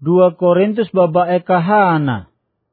2 Korintus baba ekahana.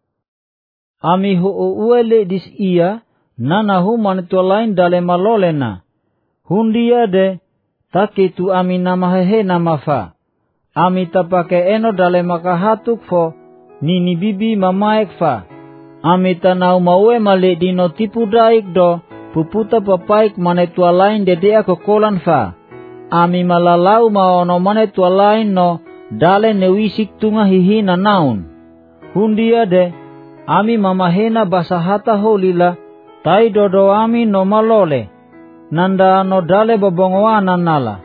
Ami uele dis ia nanahu manitua lain dale malolena. Hundia de takitu ami namahehe namafa. Ami tapake eno dale makahatuk fo nini bibi mamaek fa. Ami tanau maue male dino tipu daik do puputa papaik manitua lain dedea kokolan fa. Ami malalau maono manitua lain no dale newisik tunga hihina naun. Hundia de ami mamahena basahata holila tai dodo ami no malole. Nanda no dale babongoana nala.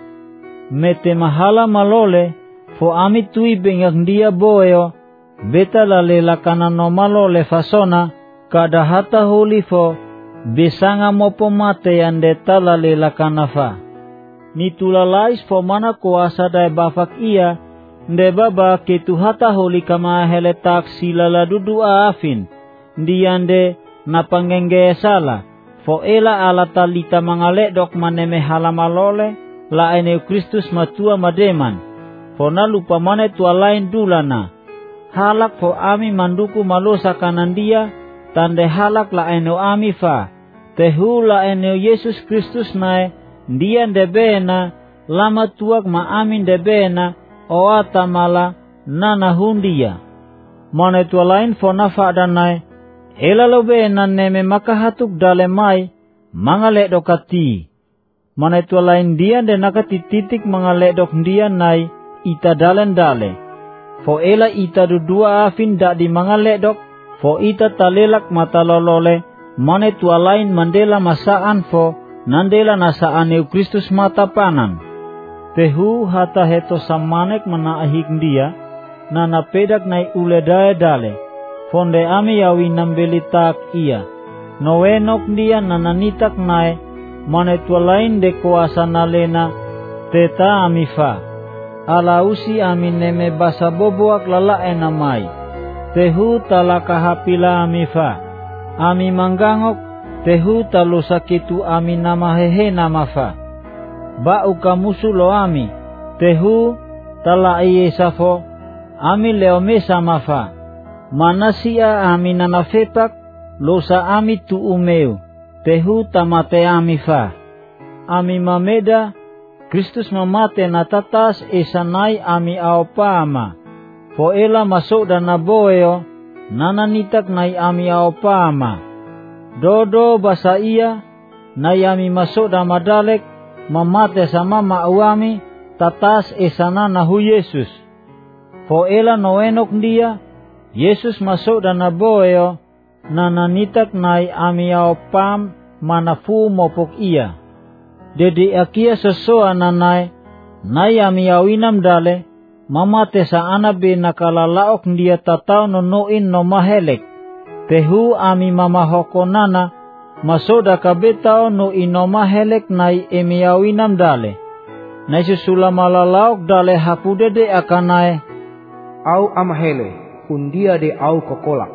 Mete mahala malole fo ami tui bengak dia boeo. Beta lalela kana no malole fasona kada hata holi fo besanga mopo mate yande talalela kana fa. Nitulalais fo mana kuasa dai bafak ia. Nde baba ketu hata holi kama heletak silala dudu afin. Diande napangenge sala. Fo ela ala talita mangale dok maneme halamalole. La ene Kristus matua mademan. Fo na lupa mane tua lain dulana. Halak fo ami manduku malosa kanandia. Tande halak la ene ami fa. Tehu la ene Yesus Kristus nae. Dian debena. Lama tuak ma amin debena. Oata mala nana hundia. Mane tua lain fo nafa danai. Ela lobe neme makahatuk dale mai. Mangale dokati. Mane tua lain dia de nakati titik mangale dok dia nai. Ita dalen dale. Fo ela ita dudua afin dak di mangale dok. Fo ita talelak mata lolole. Mane tua lain mandela masaan fo. Nandela nasaan eu Kristus mata panan. Tehu hata heto samanek menaahik dia. Nana pedak nai ule dae dale. Fonde ami yawi nambelitak ia. Noenok dia nana nitak nai. Mane tua lain de kuasa nalena. Teta ami fa. Alausi ami neme basa boboak lala enamai. Tehu talaka hapila ami fa. Ami manggangok. Tehu talusakitu ami namahehe namafa. Bau kamusu lo ami. Tehu tala iye safo. Ami leome samafa. Manasia ami nanafepak. Losa ami tu umeu. Tehu tamate ami fa. Ami mameda. Kristus mamate natatas esanai ami aopama. Fo ela masuk dan naboeo. Nananitak nai ami aopama. Dodo basa ia. Nai ami masuk dan madalek. Mamate sama mauami tatas esana nahu Yesus. Fo ela noenok dia. Yesus masuk dan naboeo. Nananitak nai ami aopam manafu mopok ia. Dedi akia sesoa nanai. Nai ami awinam dale. Mamate sa anabe nakalalaok dia tatau nonoin no mahelek. Tehu ami mamahoko nana. Masoda kabetao no inoma helek nai emiawinam dale. Nai susula malalaok dale hapude de akanai. Au amahele, hundia de au kokolak.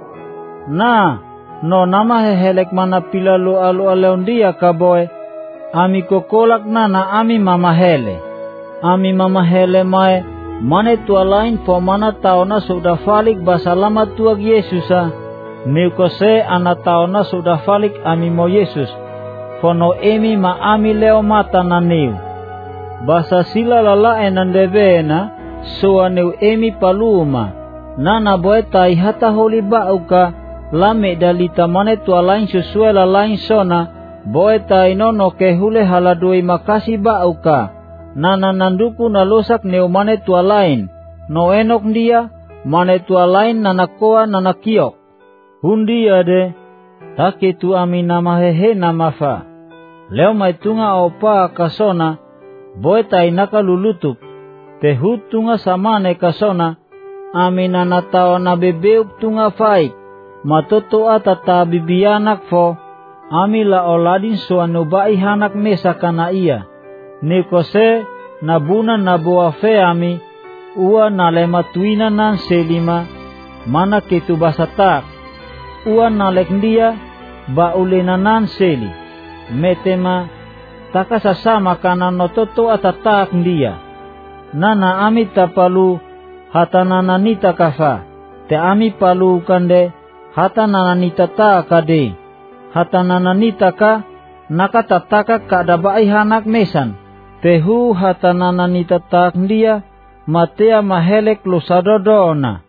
Na, no nama helek mana pilalu alu aleundia kaboy. Ami kokolak nana ami mamahele. Ami mamahele mai. Mane tua lain po mana taona sudah falik basalamat tuag Yesusa. Meukose anataona sudah falik ami mo Yesus. Fono emi ma ami leo mata na neu. Basa sila lala enandebena. Soa neu emi paluma. Nana boe tai hata holi bauka. Lame dalita mane tua lain sesuai la lain sona. Boe tai nono kehule haladui makasi bauka. Nana nanduku nalosak neu mane tua lain. No enok dia. Mane tua lain nanakoa nanakiok. Hundia de, takitu ami namahehe namafa. Leo maitunga opa kasona, boe tainaka lulutup. Tehu tunga samane kasona, ami nanatao na bebeuk tunga faik. Matotoa tata bibianak fo, ami la oladin suanubai hanak mesa kana ia. Nikose nabuna naboa fe ami, ua nalematuina nan selima, mana ketu basatak. Ua nalek dia ba ulenanan seli. Metema taka sasama kana nototo atatak dia. Nana ami tapalu hatanananita kafa, te ami palu kande hatanananita ta kade, hatanananita ka nakatataka kadabai hanak mesan, tehu hatanananita tak dia matea mahelek lusadodona.